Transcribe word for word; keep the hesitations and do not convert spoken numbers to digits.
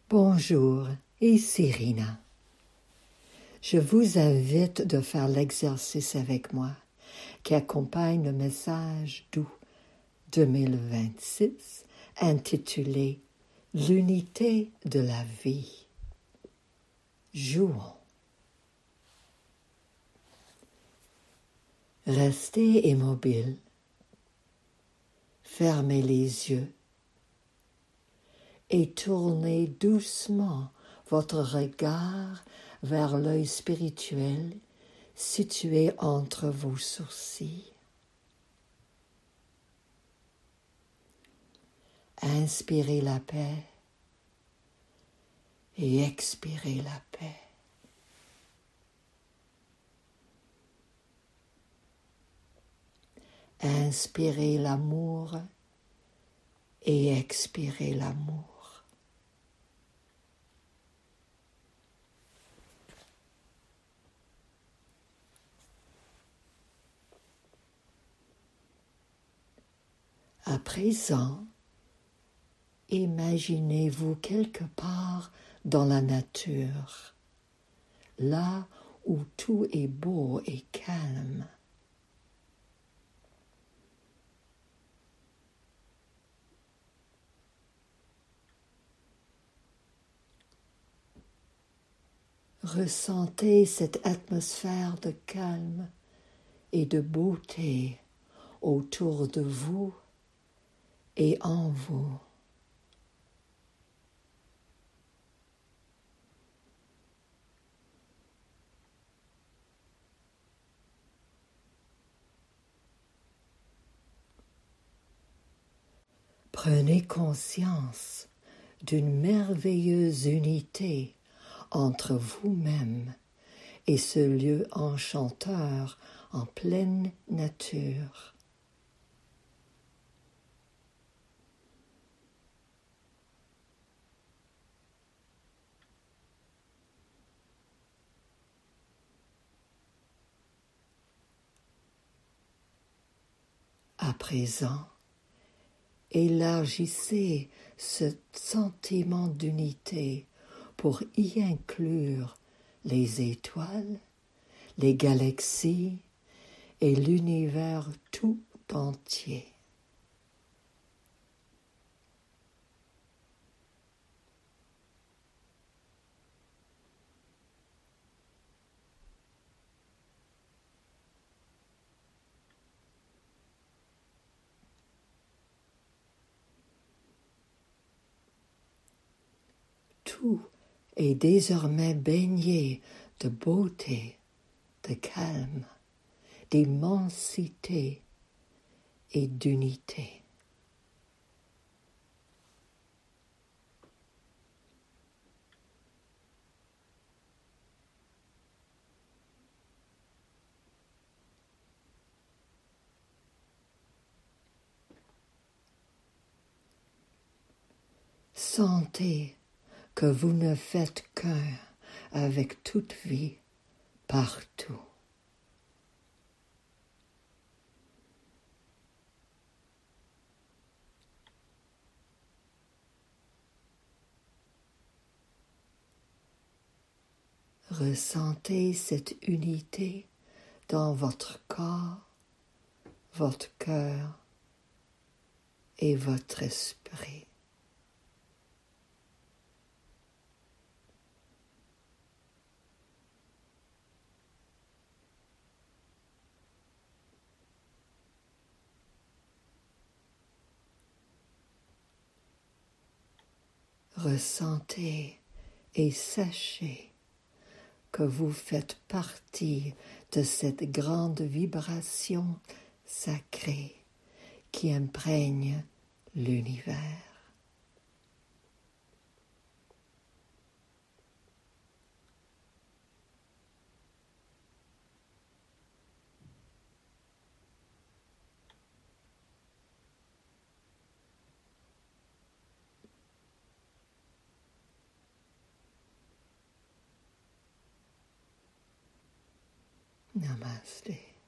Bonjour, ici Rina. Je vous invite de faire l'exercice avec moi qui accompagne le message d'août deux mille vingt-six intitulé « L'unité de la vie ». Jouons. Restez immobile. Fermez les yeux et tournez doucement votre regard vers l'œil spirituel situé entre vos sourcils. Inspirez la paix et expirez la paix. Inspirez l'amour et expirez l'amour. À présent, imaginez-vous quelque part dans la nature, là où tout est beau et calme. Ressentez cette atmosphère de calme et de beauté autour de vous et en vous. Prenez conscience d'une merveilleuse unité entre vous-même et ce lieu enchanteur en pleine nature. À présent, élargissez ce sentiment d'unité pour y inclure les étoiles, les galaxies et l'univers tout entier. Tout est désormais baigné de beauté, de calme, d'immensité et d'unité. Sentez que vous ne faites qu'un avec toute vie, partout. Ressentez cette unité dans votre corps, votre cœur et votre esprit. Ressentez et sachez que vous faites partie de cette grande vibration sacrée qui imprègne l'univers. Namaste.